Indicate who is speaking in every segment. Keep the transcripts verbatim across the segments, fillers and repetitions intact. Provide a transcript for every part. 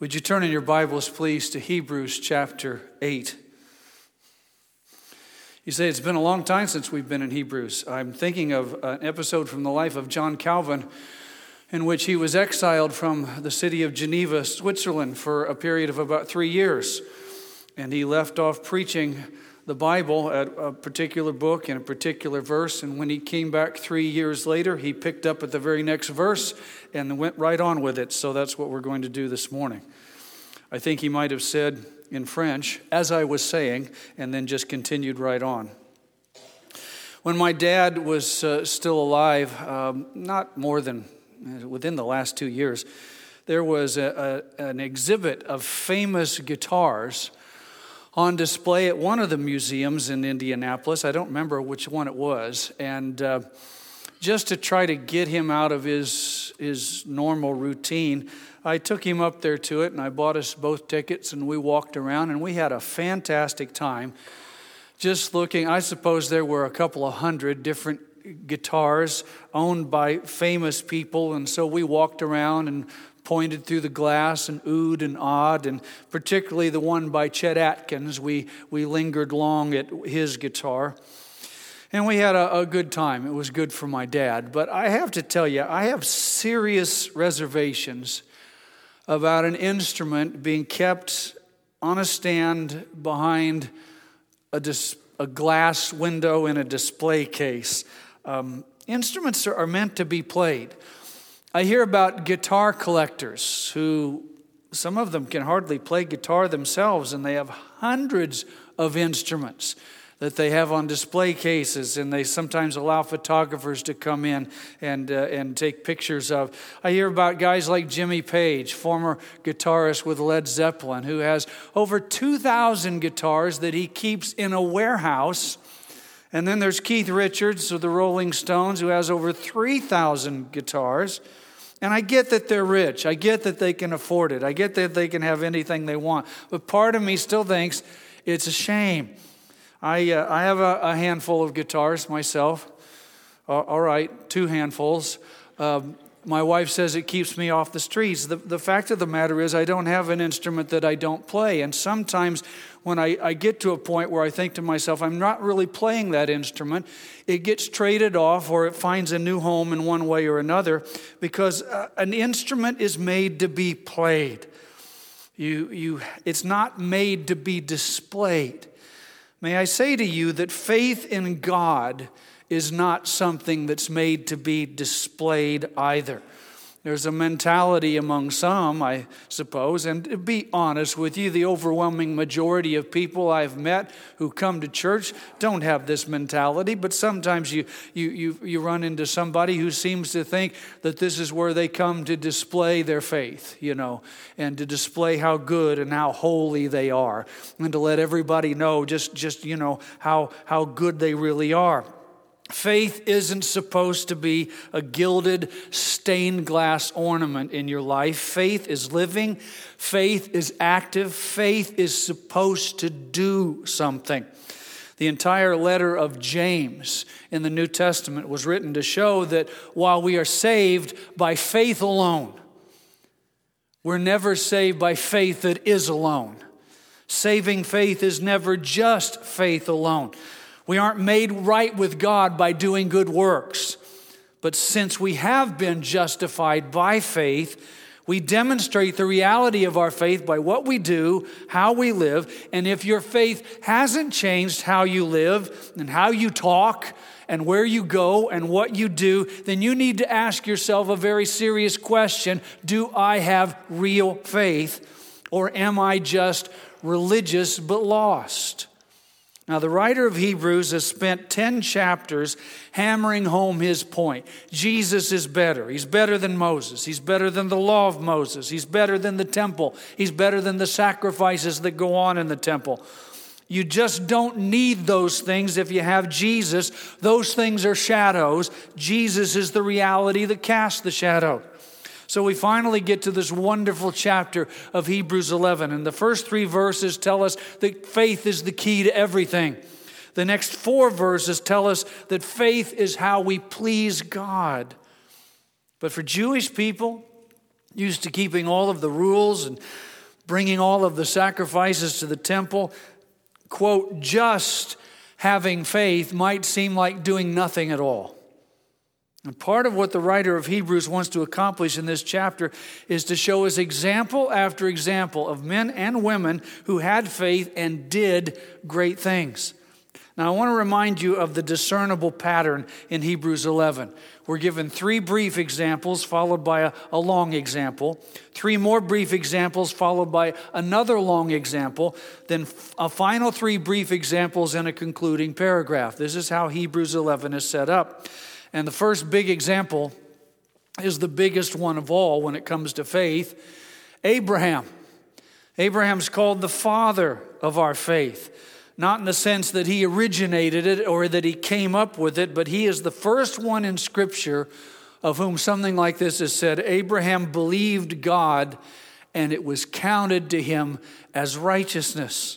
Speaker 1: Would you turn in your Bibles, please, to Hebrews chapter eight? You say, it's been a long time since we've been in Hebrews. I'm thinking of an episode from the life of John Calvin in which he was exiled from the city of Geneva, Switzerland, for a period of about three years. And he left off preaching the Bible at a particular book and a particular verse. And when he came back three years later, he picked up at the very next verse and went right on with it. So that's what we're going to do this morning. I think he might have said in French, as I was saying, and then just continued right on. When my dad was uh, still alive, um, not more than uh, within the last two years, there was a, a, an exhibit of famous guitars on display at one of the museums in Indianapolis. I don't remember which one it was. And uh, just to try to get him out of his, his normal routine, I took him up there to it, and I bought us both tickets, and we walked around, and we had a fantastic time just looking. I suppose there were a couple of hundred different guitars owned by famous people, and so we walked around and pointed through the glass and oohed and awed, and particularly the one by Chet Atkins. We we lingered long at his guitar, and we had a, a good time. It was good for my dad. But I have to tell you, I have serious reservations about an instrument being kept on a stand behind a, dis, a glass window in a display case. Um, instruments are, are meant to be played. I hear about guitar collectors who, some of them can hardly play guitar themselves, and they have hundreds of instruments that they have on display cases, and they sometimes allow photographers to come in and uh, and take pictures of. I hear about guys like Jimmy Page, former guitarist with Led Zeppelin, who has over two thousand guitars that he keeps in a warehouse. And then there's Keith Richards of the Rolling Stones, who has over three thousand guitars. And I get that they're rich. I get that they can afford it. I get that they can have anything they want. But part of me still thinks it's a shame. I uh, I have a, a handful of guitars myself. Uh, all right, two handfuls. Um, my wife says it keeps me off the streets. The, the fact of the matter is I don't have an instrument that I don't play. And sometimes when I, I get to a point where I think to myself, I'm not really playing that instrument, it gets traded off or it finds a new home in one way or another, because uh, an instrument is made to be played. You you, it's not made to be displayed. May I say to you that faith in God is not something that's made to be displayed either. There's a mentality among some, I suppose, and to be honest with you, the overwhelming majority of people I've met who come to church don't have this mentality, but sometimes you you you, you run into somebody who seems to think that this is where they come to display their faith, you know, and to display how good and how holy they are, and to let everybody know just, just you know, how, how good they really are. Faith isn't supposed to be a gilded stained glass ornament in your life. Faith is living. Faith is active. Faith is supposed to do something. The entire letter of James in the New Testament was written to show that while we are saved by faith alone, we're never saved by faith that is alone. Saving faith is never just faith alone. We aren't made right with God by doing good works. But since we have been justified by faith, we demonstrate the reality of our faith by what we do, how we live. And if your faith hasn't changed how you live and how you talk and where you go and what you do, then you need to ask yourself a very serious question. Do I have real faith, or am I just religious but lost? Now, the writer of Hebrews has spent ten chapters hammering home his point. Jesus is better. He's better than Moses. He's better than the law of Moses. He's better than the temple. He's better than the sacrifices that go on in the temple. You just don't need those things if you have Jesus. Those things are shadows. Jesus is the reality that casts the shadow. So we finally get to this wonderful chapter of Hebrews eleven. And the first three verses tell us that faith is the key to everything. The next four verses tell us that faith is how we please God. But for Jewish people, used to keeping all of the rules and bringing all of the sacrifices to the temple. Quote, just having faith might seem like doing nothing at all. And part of what the writer of Hebrews wants to accomplish in this chapter is to show us example after example of men and women who had faith and did great things. Now, I want to remind you of the discernible pattern in Hebrews eleven. We're given three brief examples followed by a, a long example, three more brief examples followed by another long example, then a final three brief examples and a concluding paragraph. This is how Hebrews eleven is set up. And the first big example is the biggest one of all when it comes to faith, Abraham. Abraham's called the father of our faith. Not in the sense that he originated it or that he came up with it, but he is the first one in Scripture of whom something like this is said, Abraham believed God and it was counted to him as righteousness.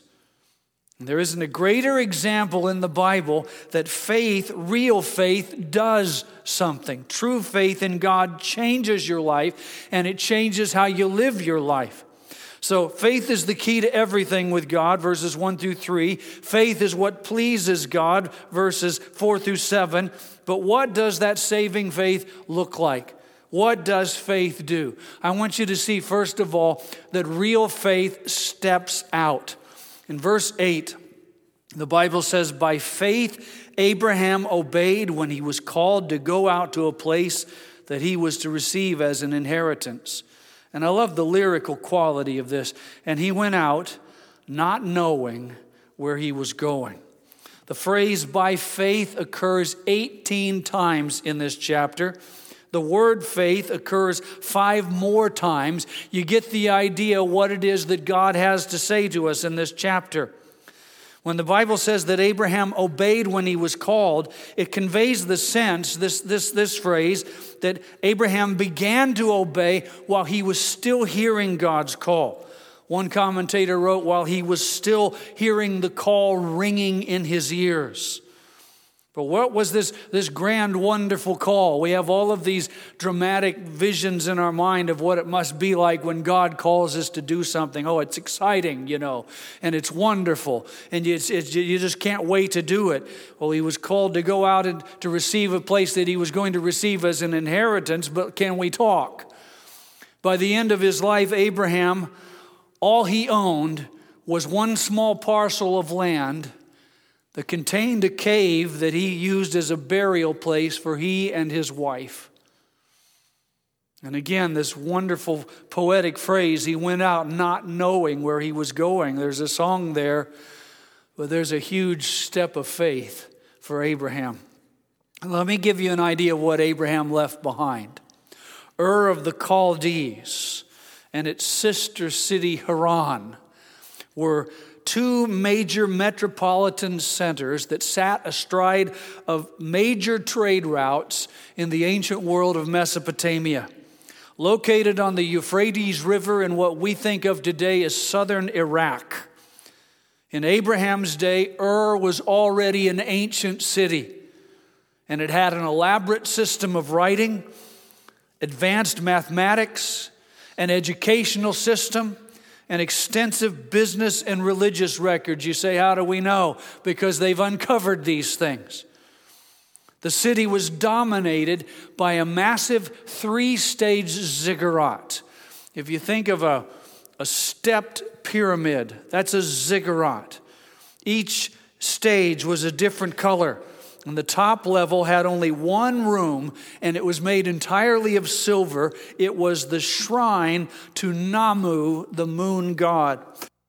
Speaker 1: And there isn't a greater example in the Bible that faith, real faith, does something. True faith in God changes your life and it changes how you live your life. So faith is the key to everything with God, verses one through three. Faith is what pleases God, verses four through seven. But what does that saving faith look like? What does faith do? I want you to see, first of all, that real faith steps out. In verse eight, the Bible says, by faith Abraham obeyed when he was called to go out to a place that he was to receive as an inheritance. And I love the lyrical quality of this. And he went out not knowing where he was going. The phrase by faith occurs eighteen times in this chapter. The word faith occurs five more times. You get the idea what it is that God has to say to us in this chapter. When the Bible says that Abraham obeyed when he was called, it conveys the sense, this, this, this phrase, that Abraham began to obey while he was still hearing God's call. One commentator wrote, while he was still hearing the call ringing in his ears. But what was this, this grand, wonderful call? We have all of these dramatic visions in our mind of what it must be like when God calls us to do something. Oh, it's exciting, you know, and it's wonderful, and it's, it's, you just can't wait to do it. Well, he was called to go out and to receive a place that he was going to receive as an inheritance, but can we talk? By the end of his life, Abraham, all he owned was one small parcel of land that contained a cave that he used as a burial place for he and his wife. And again, this wonderful poetic phrase, he went out not knowing where he was going. There's a song there, but there's a huge step of faith for Abraham. Let me give you an idea of what Abraham left behind. Ur of the Chaldees and its sister city Haran were two major metropolitan centers that sat astride of major trade routes in the ancient world of Mesopotamia. Located on the Euphrates River in what we think of today as southern Iraq. In Abraham's day, Ur was already an ancient city, and it had an elaborate system of writing, advanced mathematics, an educational system, an extensive business and religious records. You say, how do we know? Because they've uncovered these things. The city was dominated by a massive three-stage ziggurat. If you think of a, a stepped pyramid, that's a ziggurat. Each stage was a different color. And the top level had only one room, and it was made entirely of silver. It was the shrine to Namu, the moon god.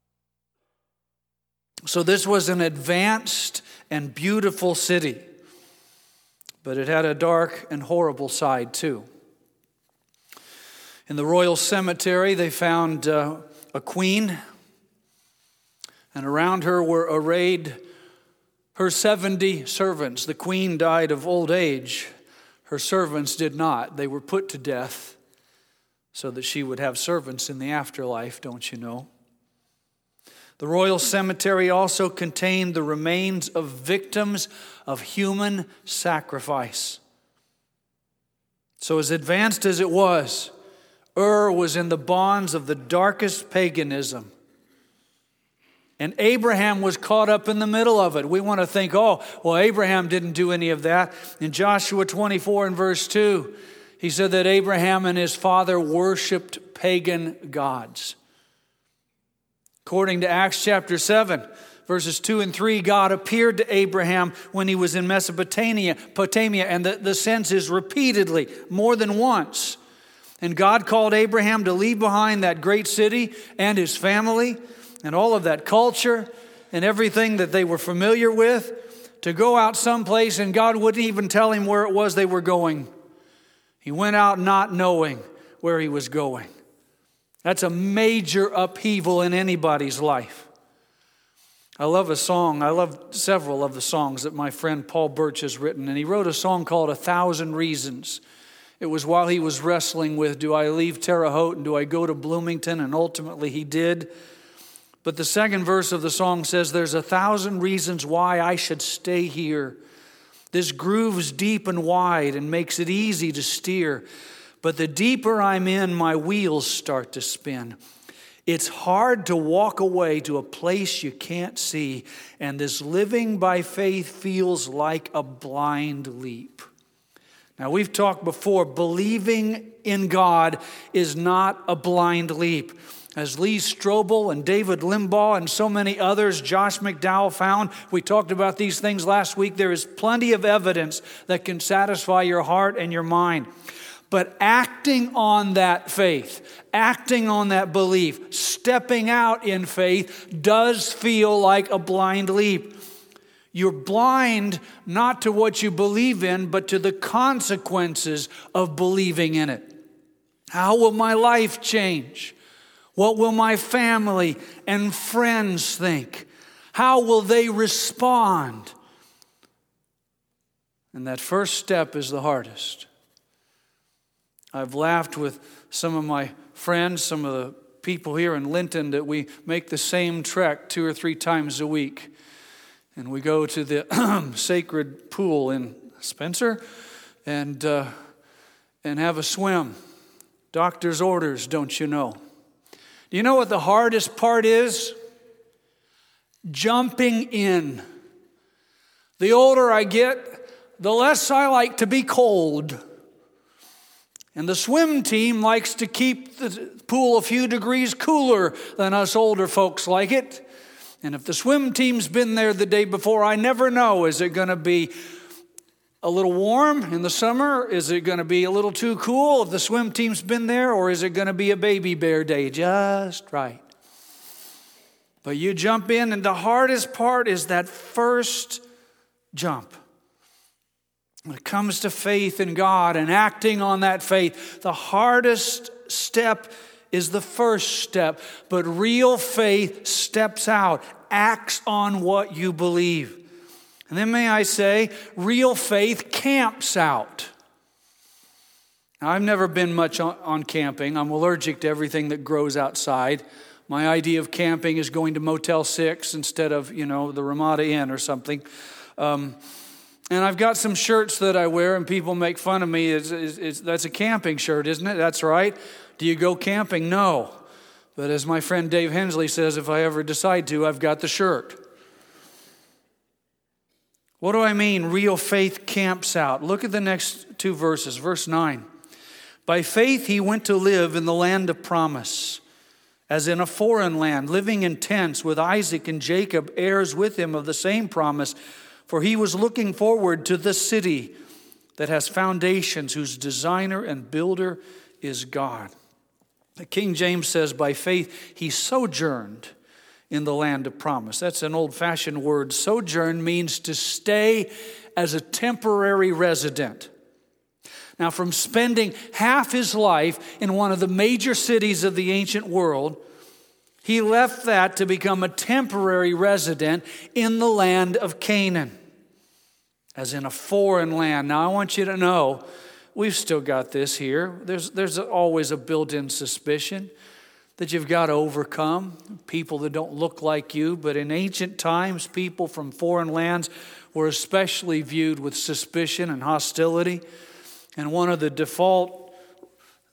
Speaker 1: So this was an advanced and beautiful city. But it had a dark and horrible side too. In the royal cemetery, they found uh, a queen, and around her were arrayed her seventy servants. The queen died of old age. Her servants did not. They were put to death so that she would have servants in the afterlife, don't you know? The royal cemetery also contained the remains of victims of human sacrifice. So as advanced as it was, Ur was in the bonds of the darkest paganism. And Abraham was caught up in the middle of it. We want to think, oh, well, Abraham didn't do any of that. In Joshua twenty-four and verse two, he said that Abraham and his father worshiped pagan gods. According to Acts chapter seven, verses two and three, God appeared to Abraham when he was in Mesopotamia, Potamia, and the, the sense is repeatedly, more than once. And God called Abraham to leave behind that great city and his family and all of that culture and everything that they were familiar with, to go out someplace, and God wouldn't even tell him where it was they were going. He went out not knowing where he was going. That's a major upheaval in anybody's life. I love a song. I love several of the songs that my friend Paul Birch has written, and he wrote a song called A Thousand Reasons. It was while he was wrestling with, do I leave Terre Haute and do I go to Bloomington? And ultimately he did. But the second verse of the song says, there's a thousand reasons why I should stay here. This groove's deep and wide and makes it easy to steer. But the deeper I'm in, my wheels start to spin. It's hard to walk away to a place you can't see. And this living by faith feels like a blind leap. Now, we've talked before, believing in God is not a blind leap. As Lee Strobel and David Limbaugh and so many others, Josh McDowell found, we talked about these things last week, there is plenty of evidence that can satisfy your heart and your mind. But acting on that faith, acting on that belief, stepping out in faith does feel like a blind leap. You're blind not to what you believe in, but to the consequences of believing in it. How will my life change? What will my family and friends think? How will they respond? And that first step is the hardest. I've laughed with some of my friends, some of the people here in Linton, that we make the same trek two or three times a week. And we go to the sacred pool in Spencer and uh, and have a swim. Doctor's orders, don't you know? Do you know what the hardest part is? Jumping in. The older I get, the less I like to be cold. And the swim team likes to keep the pool a few degrees cooler than us older folks like it. And if the swim team's been there the day before, I never know. Is it going to be a little warm in the summer? Is it going to be a little too cool if the swim team's been there? Or is it going to be a baby bear day just right? But you jump in, and the hardest part is that first jump. When it comes to faith in God and acting on that faith, the hardest step is the first step. But real faith steps out, acts on what you believe. And then may I say, real faith camps out. Now, I've never been much on, on camping. I'm allergic to everything that grows outside. My idea of camping is going to Motel six instead of, you know, the Ramada Inn or something. Um, and I've got some shirts that I wear, and people make fun of me. It's, it's, it's, that's a camping shirt, isn't it? That's right. Do you go camping? No. But as my friend Dave Hensley says, if I ever decide to, I've got the shirt. What do I mean? Real faith camps out. Look at the next two verses. Verse nine. By faith he went to live in the land of promise, as in a foreign land, living in tents with Isaac and Jacob, heirs with him of the same promise. For he was looking forward to the city that has foundations, whose designer and builder is God. The King James says, by faith he sojourned in the land of promise. That's an old-fashioned word. Sojourn means to stay as a temporary resident. Now, from spending half his life in one of the major cities of the ancient world, he left that to become a temporary resident in the land of Canaan, as in a foreign land. Now, I want you to know, we've still got this here. There's, there's always a built-in suspicion that you've got to overcome. People that don't look like you. But in ancient times, people from foreign lands were especially viewed with suspicion and hostility. And one of the default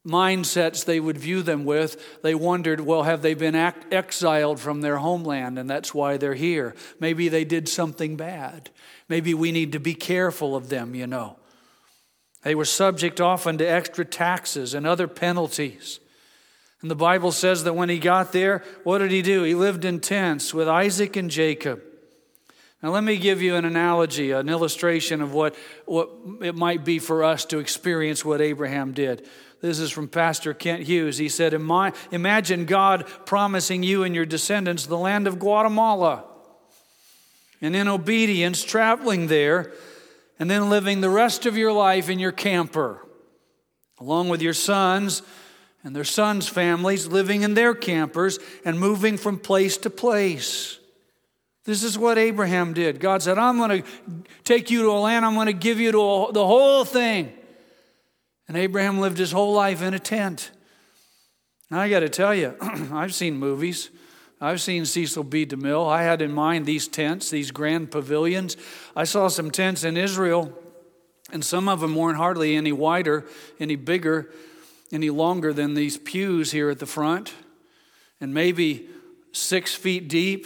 Speaker 1: mindsets they would view them with, they wondered, well, have they been ac- exiled from their homeland and that's why they're here? Maybe they did something bad. Maybe we need to be careful of them, you know. They were subject often to extra taxes and other penalties. And the Bible says that when he got there, what did he do? He lived in tents with Isaac and Jacob. Now let me give you an analogy, an illustration of what, what it might be for us to experience what Abraham did. This is from Pastor Kent Hughes. He said, imagine God promising you and your descendants the land of Guatemala. And in obedience, traveling there, and then living the rest of your life in your camper, along with your sons and their sons' families, living in their campers and moving from place to place. This is what Abraham did. God said, I'm going to take you to a land, I'm going to give you to a, the whole thing. And Abraham lived his whole life in a tent. Now I got to tell you, I've seen movies. I've seen Cecil B. DeMille. I had in mind these tents, these grand pavilions. I saw some tents in Israel, and some of them weren't hardly any wider, any bigger, any longer than these pews here at the front, and maybe six feet deep.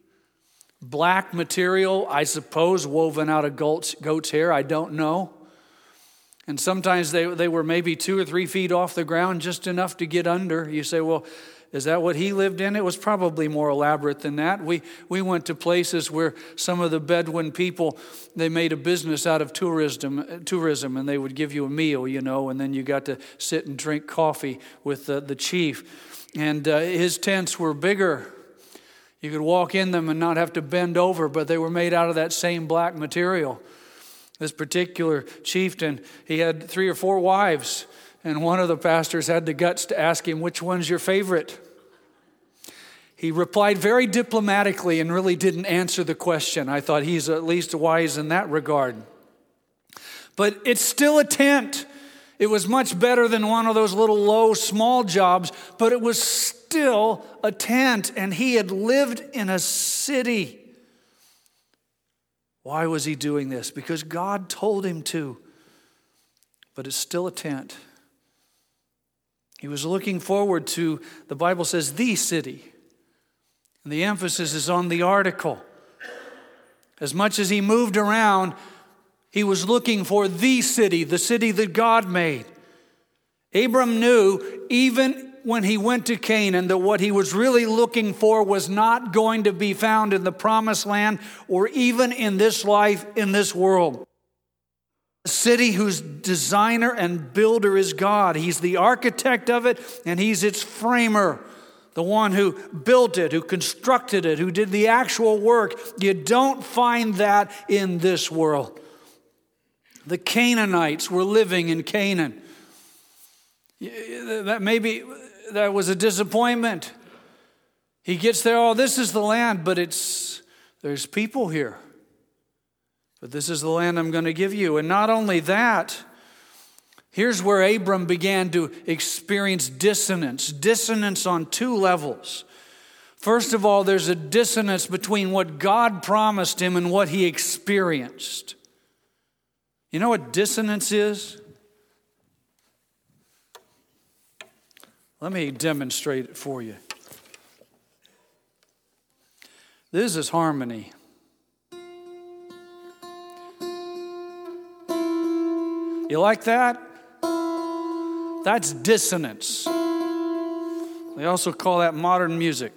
Speaker 1: Black material, I suppose, woven out of goat's, goat's hair. I don't know. And sometimes they, they were maybe two or three feet off the ground, just enough to get under. You say, well, is that what he lived in? It was probably more elaborate than that. We we went to places where some of the Bedouin people, they made a business out of tourism, tourism, and they would give you a meal, you know, and then you got to sit and drink coffee with the, the chief. And uh, his tents were bigger. You could walk in them and not have to bend over, but they were made out of that same black material. This particular chieftain, he had three or four wives, and one of the pastors had the guts to ask him, which one's your favorite? He replied very diplomatically and really didn't answer the question. I thought he's at least wise in that regard. But it's still a tent. It was much better than one of those little low, small jobs, but it was still a tent, and he had lived in a city. Why was he doing this? Because God told him to. But it's still a tent. He was looking forward to, the Bible says, the city. And the emphasis is on the article. As much as he moved around, he was looking for the city, the city that God made. Abram knew, even when he went to Canaan, that what he was really looking for was not going to be found in the promised land or even in this life, in this world. A city whose designer and builder is God. He's the architect of it, and he's its framer. The one who built it, who constructed it, who did the actual work. You don't find that in this world. The Canaanites were living in Canaan. That maybe that was a disappointment. He gets there, oh, this is the land, but it's there's people here. But this is the land I'm going to give you. And not only that, here's where Abram began to experience dissonance. Dissonance on two levels. First of all, there's a dissonance between what God promised him and what he experienced. You know what dissonance is? Let me demonstrate it for you. This is harmony. You like that? That's dissonance. They also call that modern music.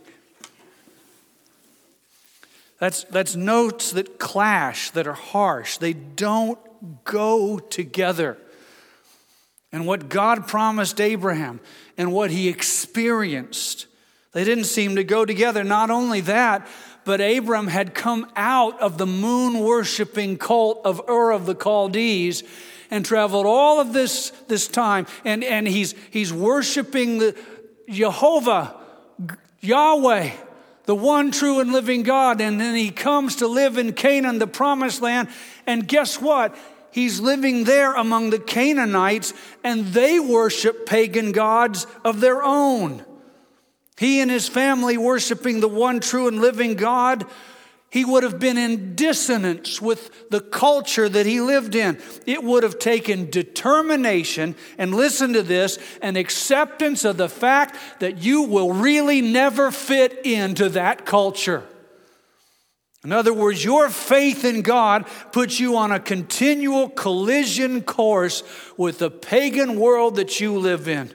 Speaker 1: That's, that's notes that clash, that are harsh. They don't go together. And what God promised Abraham and what he experienced, they didn't seem to go together. Not only that, but Abram had come out of the moon-worshiping cult of Ur of the Chaldees and traveled all of this, this time. And, and he's, he's worshiping the Jehovah, Yahweh, the one true and living God. And then he comes to live in Canaan, the promised land. And guess what? He's living there among the Canaanites, and they worship pagan gods of their own. He and his family worshiping the one true and living God. He would have been in dissonance with the culture that he lived in. It would have taken determination, and listen to this, an acceptance of the fact that you will really never fit into that culture. In other words, your faith in God puts you on a continual collision course with the pagan world that you live in.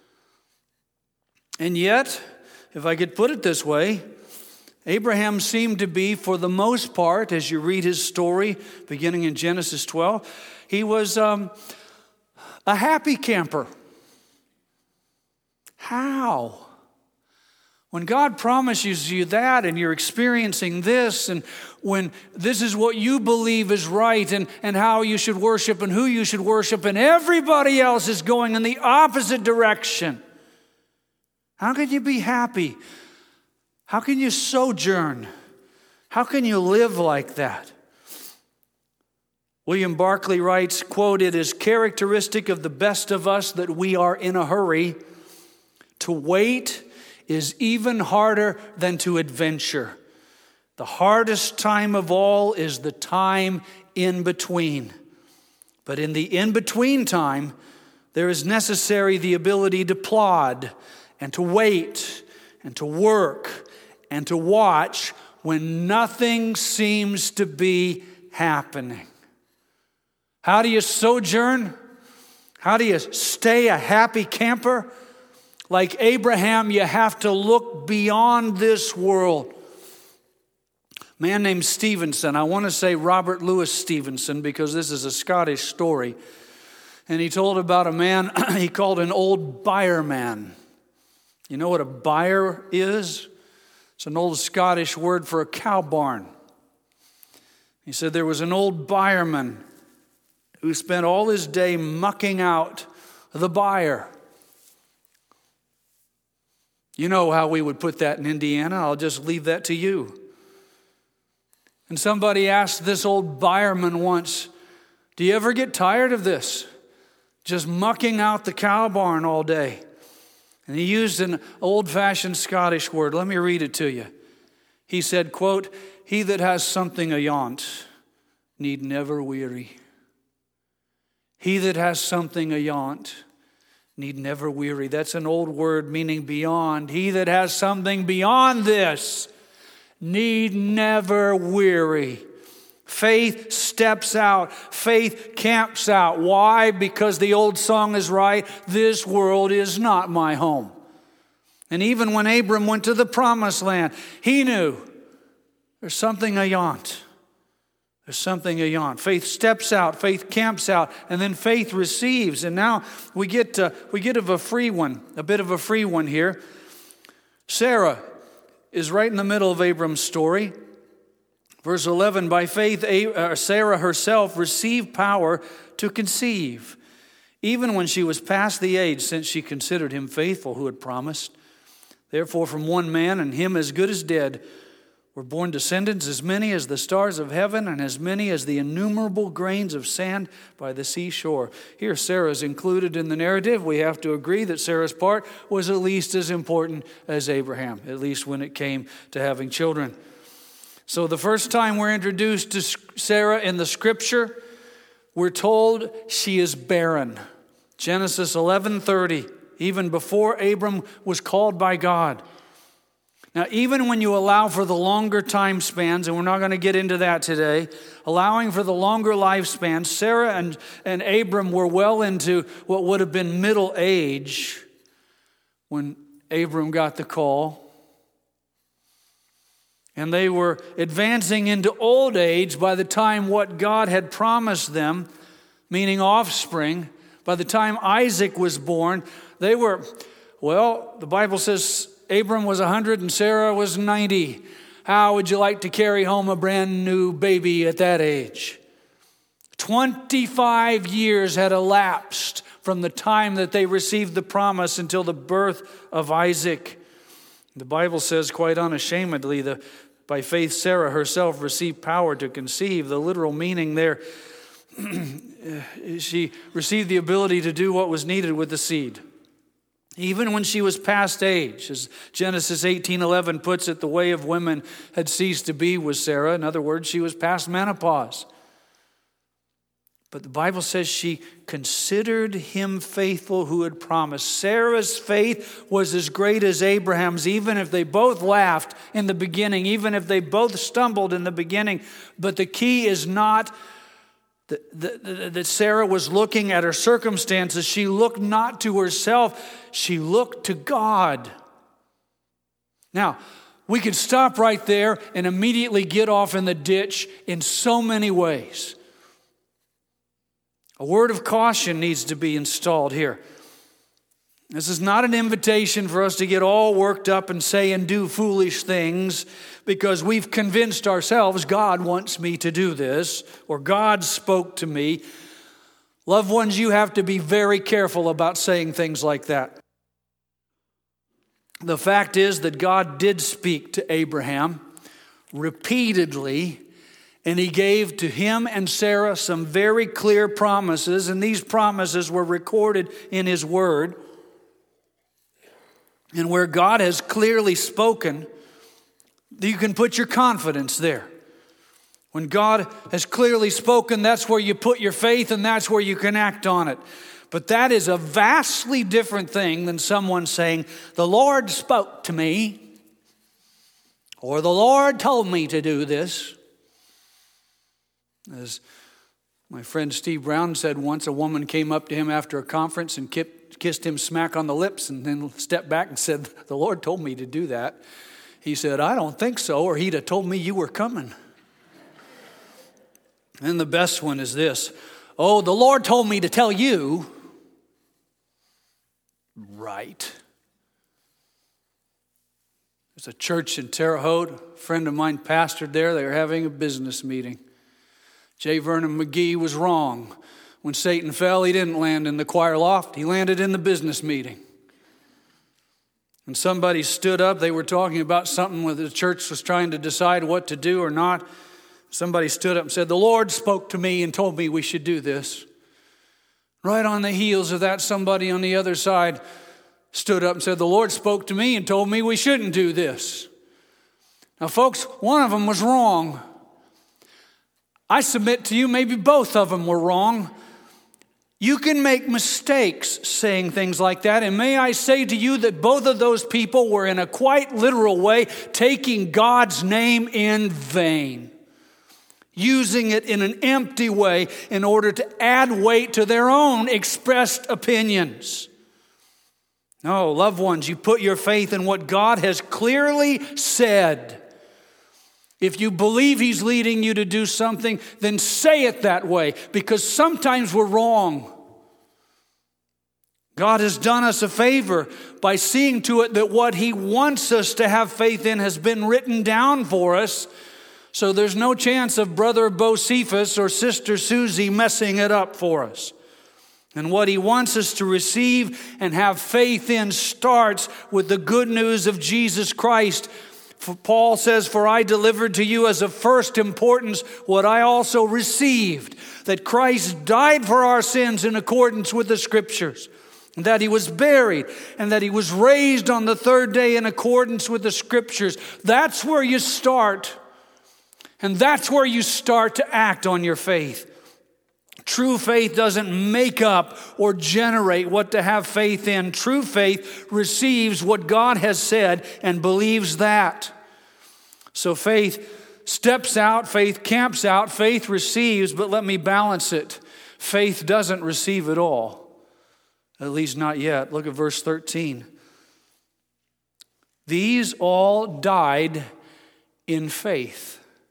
Speaker 1: And yet, if I could put it this way, Abraham seemed to be, for the most part, as you read his story, beginning in Genesis twelve, he was um, a happy camper. How? When God promises you that and you're experiencing this, and when this is what you believe is right and, and how you should worship and who you should worship, and everybody else is going in the opposite direction, how can you be happy? How can you sojourn? How can you live like that? William Barclay writes, quote, "It is characteristic of the best of us that we are in a hurry. To wait is even harder than to adventure. The hardest time of all is the time in between. But in the in-between time, there is necessary the ability to plod and to wait and to work and to watch when nothing seems to be happening." How do you sojourn? How do you stay a happy camper? Like Abraham, you have to look beyond this world. A man named Stevenson, I want to say Robert Louis Stevenson because this is a Scottish story. And he told about a man he called an old byreman. You know what a byre is? It's an old Scottish word for a cow barn. He said there was an old byreman who spent all his day mucking out the byre. You know how we would put that in Indiana. I'll just leave that to you. And somebody asked this old byreman once, "Do you ever get tired of this? Just mucking out the cow barn all day?" And he used an old-fashioned Scottish word. Let me read it to you. He said, quote, "He that has something ayont need never weary. He that has something ayont need never weary." That's an old word meaning beyond. He that has something beyond this need never weary. Faith steps out. Faith camps out. Why? Because the old song is right. This world is not my home. And even when Abram went to the promised land, he knew there's something ayont. There's something ayont. Faith steps out. Faith camps out. And then faith receives. And now we get, uh, we get of a free one, a bit of a free one here. Sarah is right in the middle of Abram's story. Verse eleven, by faith, Sarah herself received power to conceive, even when she was past the age, since she considered him faithful who had promised. Therefore, from one man, and him as good as dead, were born descendants as many as the stars of heaven and as many as the innumerable grains of sand by the seashore. Here, Sarah is included in the narrative. We have to agree that Sarah's part was at least as important as Abraham, at least when it came to having children. So the first time we're introduced to Sarah in the scripture, we're told she is barren. Genesis eleven thirty, even before Abram was called by God. Now, even when you allow for the longer time spans, and we're not going to get into that today, allowing for the longer lifespans, Sarah and, and Abram were well into what would have been middle age when Abram got the call. And they were advancing into old age by the time what God had promised them, meaning offspring, by the time Isaac was born, they were, well, the Bible says Abram was one hundred and Sarah was ninety. How would you like to carry home a brand new baby at that age? twenty-five years had elapsed from the time that they received the promise until the birth of Isaac. The Bible says quite unashamedly that by faith Sarah herself received power to conceive. The literal meaning there, she received the ability to do what was needed with the seed. Even when she was past age, as Genesis eighteen eleven puts it, the way of women had ceased to be with Sarah. In other words, she was past menopause. But the Bible says she considered him faithful who had promised. Sarah's faith was as great as Abraham's, even if they both laughed in the beginning, even if they both stumbled in the beginning. But the key is not that, that, that Sarah was looking at her circumstances. She looked not to herself, she looked to God. Now, we could stop right there and immediately get off in the ditch in so many ways. A word of caution needs to be installed here. This is not an invitation for us to get all worked up and say and do foolish things because we've convinced ourselves God wants me to do this or God spoke to me. Loved ones, you have to be very careful about saying things like that. The fact is that God did speak to Abraham repeatedly, and he gave to him and Sarah some very clear promises, and these promises were recorded in his word. And where God has clearly spoken, you can put your confidence there. When God has clearly spoken, that's where you put your faith and that's where you can act on it. But that is a vastly different thing than someone saying, the Lord spoke to me, or the Lord told me to do this. As my friend Steve Brown said once, a woman came up to him after a conference and kissed him smack on the lips and then stepped back and said, the Lord told me to do that. He said, I don't think so, or he'd have told me you were coming. And the best one is this. Oh, the Lord told me to tell you. Right. There's a church in Terre Haute. A friend of mine pastored there. They were having a business meeting. J. Vernon McGee was wrong. When Satan fell, he didn't land in the choir loft. He landed in the business meeting. And somebody stood up. They were talking about something where the church was trying to decide what to do or not. Somebody stood up and said, the Lord spoke to me and told me we should do this. Right on the heels of that, somebody on the other side stood up and said, the Lord spoke to me and told me we shouldn't do this. Now, folks, one of them was wrong. I submit to you, maybe both of them were wrong. You can make mistakes saying things like that. And may I say to you that both of those people were in a quite literal way taking God's name in vain, using it in an empty way in order to add weight to their own expressed opinions. No, loved ones, you put your faith in what God has clearly said. If you believe he's leading you to do something, then say it that way, because sometimes we're wrong. God has done us a favor by seeing to it that what he wants us to have faith in has been written down for us, so there's no chance of Brother Bocephus or Sister Susie messing it up for us. And what he wants us to receive and have faith in starts with the good news of Jesus Christ. For Paul says, for I delivered to you as of first importance what I also received, that Christ died for our sins in accordance with the Scriptures, and that he was buried, and that he was raised on the third day in accordance with the Scriptures. That's where you start, and that's where you start to act on your faith. True faith doesn't make up or generate what to have faith in. True faith receives what God has said and believes that. So faith steps out, faith camps out, faith receives, but let me balance it. Faith doesn't receive it all, at least not yet. Look at verse thirteen. These all died in faith.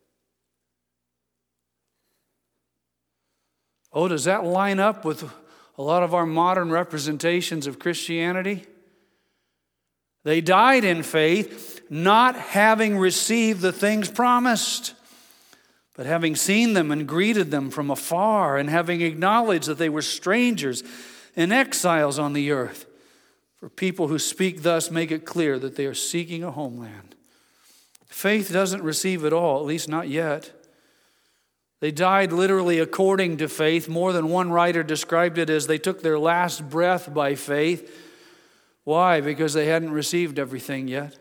Speaker 1: Oh, does that line up with a lot of our modern representations of Christianity? They died in faith, not having received the things promised, but having seen them and greeted them from afar, and having acknowledged that they were strangers and exiles on the earth. For people who speak thus make it clear that they are seeking a homeland. Faith doesn't receive it all, at least not yet. They died literally according to faith. More than one writer described it as they took their last breath by faith. Why? Because they hadn't received everything yet.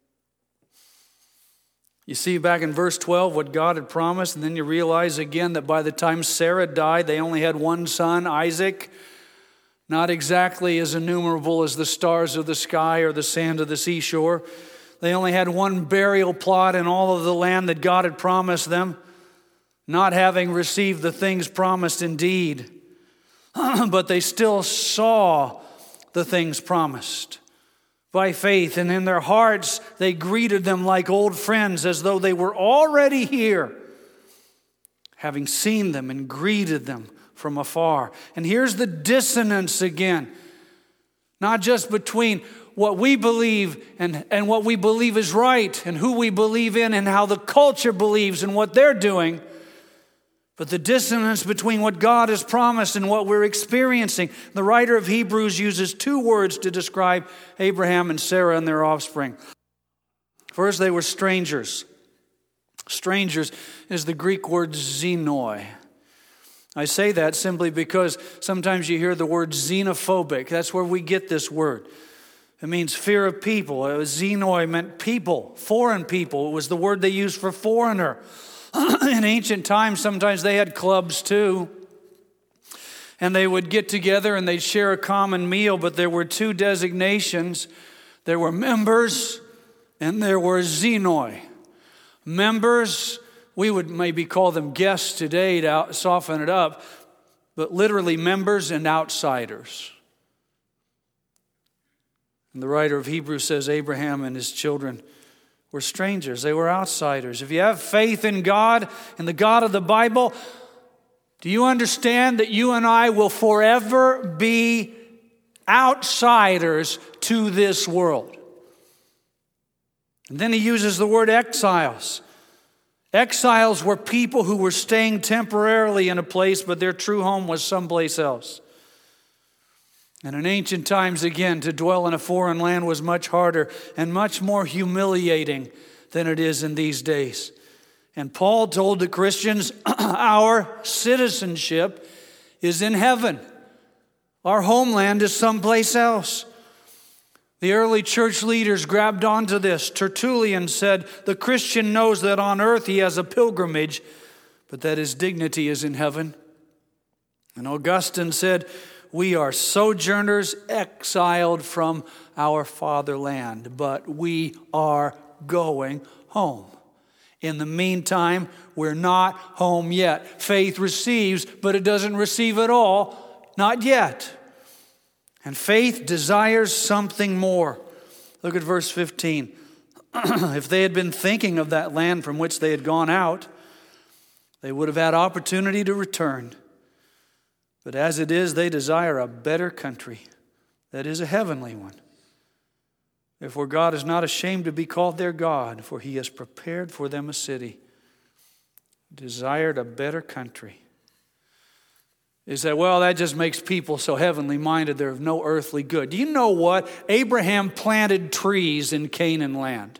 Speaker 1: You see back in verse twelve what God had promised, and then you realize again that by the time Sarah died, they only had one son, Isaac, not exactly as innumerable as the stars of the sky or the sand of the seashore. They only had one burial plot in all of the land that God had promised them, not having received the things promised indeed. But they still saw the things promised by faith, and in their hearts they greeted them like old friends, as though they were already here, having seen them and greeted them from afar. And here's the dissonance again, not just between what we believe and, and what we believe is right, and who we believe in, and how the culture believes and what they're doing, but the dissonance between what God has promised and what we're experiencing. The writer of Hebrews uses two words to describe Abraham and Sarah and their offspring. First, they were strangers. Strangers is the Greek word xenoi. I say that simply because sometimes you hear the word xenophobic. That's where we get this word. It means fear of people. It was xenoi meant people, foreign people. It was the word they used for foreigner. In ancient times, sometimes they had clubs too. And they would get together and they'd share a common meal, but there were two designations. There were members and there were xenoi. Members, we would maybe call them guests today to out, soften it up, but literally members and outsiders. And the writer of Hebrews says Abraham and his children were strangers. They were outsiders. If you have faith in God and the God of the Bible, do you understand that you and I will forever be outsiders to this world? And then he uses the word exiles. Exiles were people who were staying temporarily in a place, but their true home was someplace else. And in ancient times, again, to dwell in a foreign land was much harder and much more humiliating than it is in these days. And Paul told the Christians, our citizenship is in heaven. Our homeland is someplace else. The early church leaders grabbed onto this. Tertullian said, the Christian knows that on earth he has a pilgrimage, but that his dignity is in heaven. And Augustine said, we are sojourners exiled from our fatherland, but we are going home. In the meantime, we're not home yet. Faith receives, but it doesn't receive at all, not yet. And faith desires something more. Look at verse fifteen. If they had been thinking of that land from which they had gone out, they would have had opportunity to return. But as it is, they desire a better country, that is a heavenly one. Therefore, God is not ashamed to be called their God, for he has prepared for them a city, desired a better country. You say, well, that just makes people so heavenly minded, they're of no earthly good. Do you know what? Abraham planted trees in Canaan land.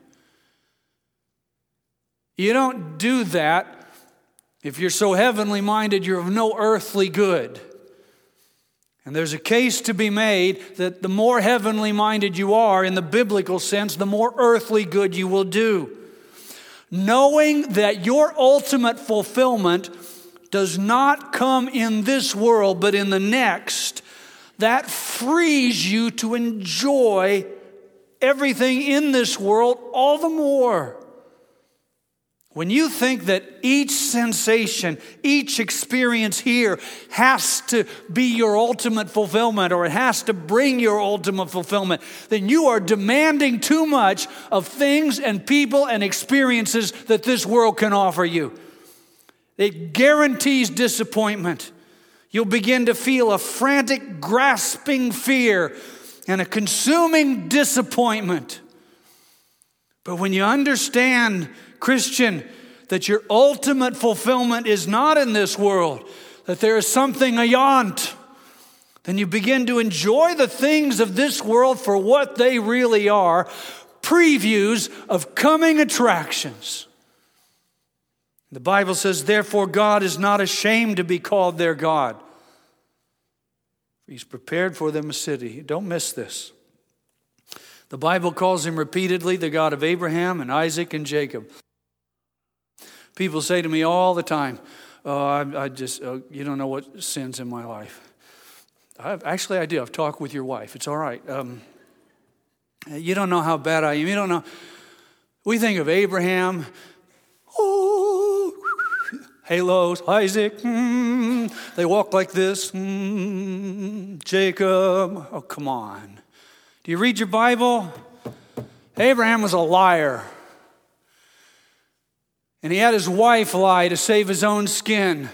Speaker 1: You don't do that if you're so heavenly minded, you're of no earthly good. And there's a case to be made that the more heavenly minded you are, in the biblical sense, the more earthly good you will do. Knowing that your ultimate fulfillment does not come in this world, but in the next, that frees you to enjoy everything in this world all the more. When you think that each sensation, each experience here has to be your ultimate fulfillment, or it has to bring your ultimate fulfillment, then you are demanding too much of things and people and experiences that this world can offer you. It guarantees disappointment. You'll begin to feel a frantic, grasping fear and a consuming disappointment. But when you understand, Christian, that your ultimate fulfillment is not in this world, that there is something beyond, then you begin to enjoy the things of this world for what they really are, previews of coming attractions. The Bible says, therefore, God is not ashamed to be called their God. He's prepared for them a city. Don't miss this. The Bible calls him repeatedly the God of Abraham and Isaac and Jacob. People say to me all the time, oh, I, I just, oh, you don't know what sin's in my life. I've, actually, I do. I've talked with your wife. It's all right. Um, you don't know how bad I am. You don't know. We think of Abraham. Oh, halos, Isaac. Mm, they walk like this. Mm, Jacob. Oh, come on. Do you read your Bible? Abraham was a liar. And he had his wife lie to save his own skin.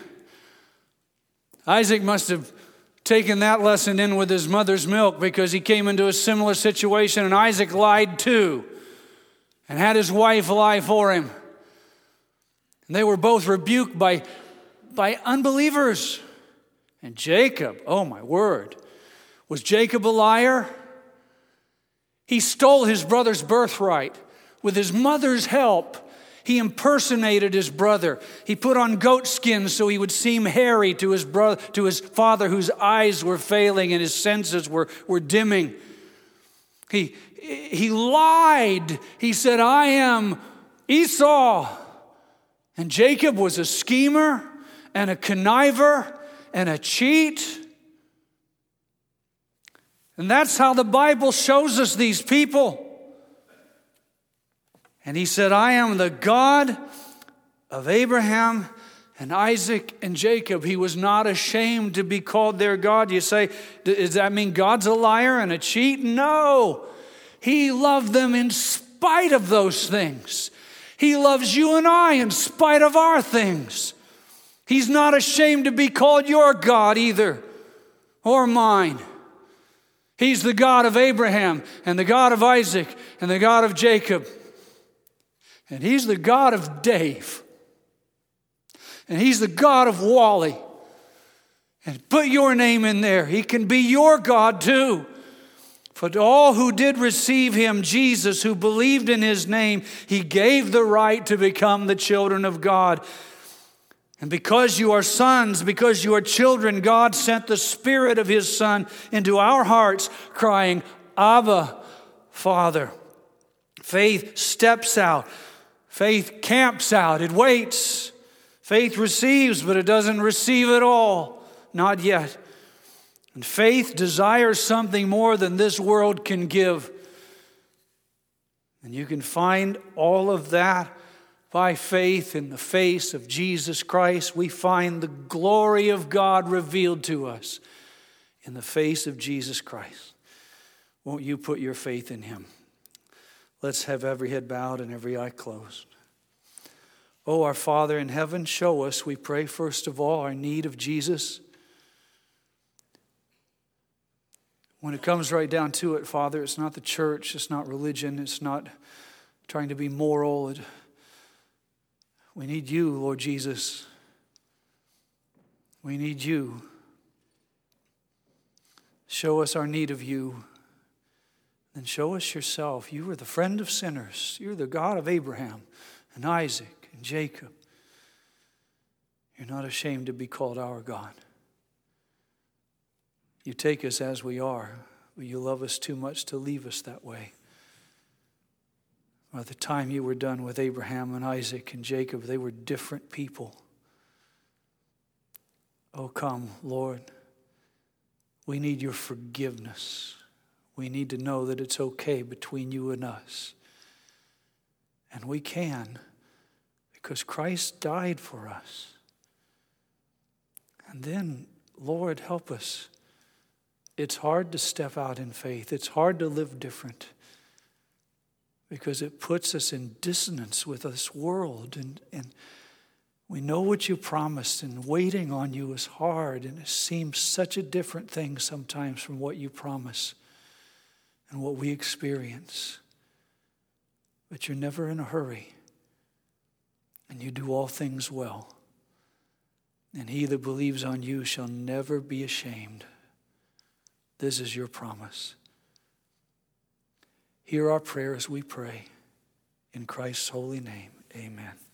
Speaker 1: Isaac must have taken that lesson in with his mother's milk because he came into a similar situation, and Isaac lied too and had his wife lie for him. And they were both rebuked by, by unbelievers. And Jacob, oh my word, was Jacob a liar? He stole his brother's birthright with his mother's help. He impersonated his brother. He put on goat skins so he would seem hairy to his brother, to his father, whose eyes were failing and his senses were, were dimming. He, he lied. He said, I am Esau. And Jacob was a schemer and a conniver and a cheat. And that's how the Bible shows us these people. And he said, I am the God of Abraham and Isaac and Jacob. He was not ashamed to be called their God. You say, does that mean God's a liar and a cheat? No. He loved them in spite of those things. He loves you and I in spite of our things. He's not ashamed to be called your God either, or mine. He's the God of Abraham and the God of Isaac and the God of Jacob. And he's the God of Dave. And he's the God of Wally. And put your name in there. He can be your God too. For to all who did receive him, Jesus, who believed in his name, he gave the right to become the children of God. And because you are sons, because you are children, God sent the Spirit of his Son into our hearts, crying, Abba, Father. Faith steps out. Faith camps out. It waits. Faith receives, but it doesn't receive it all. Not yet. And faith desires something more than this world can give. And you can find all of that by faith in the face of Jesus Christ. We find the glory of God revealed to us in the face of Jesus Christ. Won't you put your faith in him? Let's have every head bowed and every eye closed. Oh, our Father in heaven, show us, we pray, first of all, our need of Jesus. When it comes right down to it, Father, it's not the church, it's not religion, it's not trying to be moral. It, we need you, Lord Jesus. We need you. Show us our need of you. And show us yourself. You are the friend of sinners. You're the God of Abraham and Isaac and Jacob. You're not ashamed to be called our God. You take us as we are, but you love us too much to leave us that way. By the time you were done with Abraham and Isaac and Jacob, they were different people. Oh, come, Lord. We need your forgiveness. We need to know that it's okay between you and us. And we can, because Christ died for us. And then, Lord, help us. It's hard to step out in faith. It's hard to live different because it puts us in dissonance with this world. And, and we know what you promised, and waiting on you is hard, and it seems such a different thing sometimes from what you promise and what we experience. But you're never in a hurry, and you do all things well. And he that believes on you shall never be ashamed. This is your promise. Hear our prayers, we pray. In Christ's holy name, amen.